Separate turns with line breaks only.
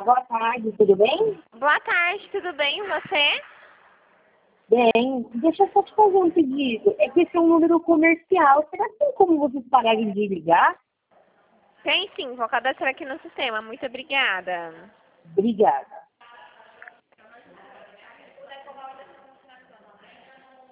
boa tarde, tudo bem?
Boa tarde, tudo bem? E você?
Bem, deixa eu só te fazer um pedido. É que esse é um número comercial. Será que tem como vocês pararem de ligar?
Tem sim, vou cadastrar aqui no sistema. Muito obrigada.
Obrigada.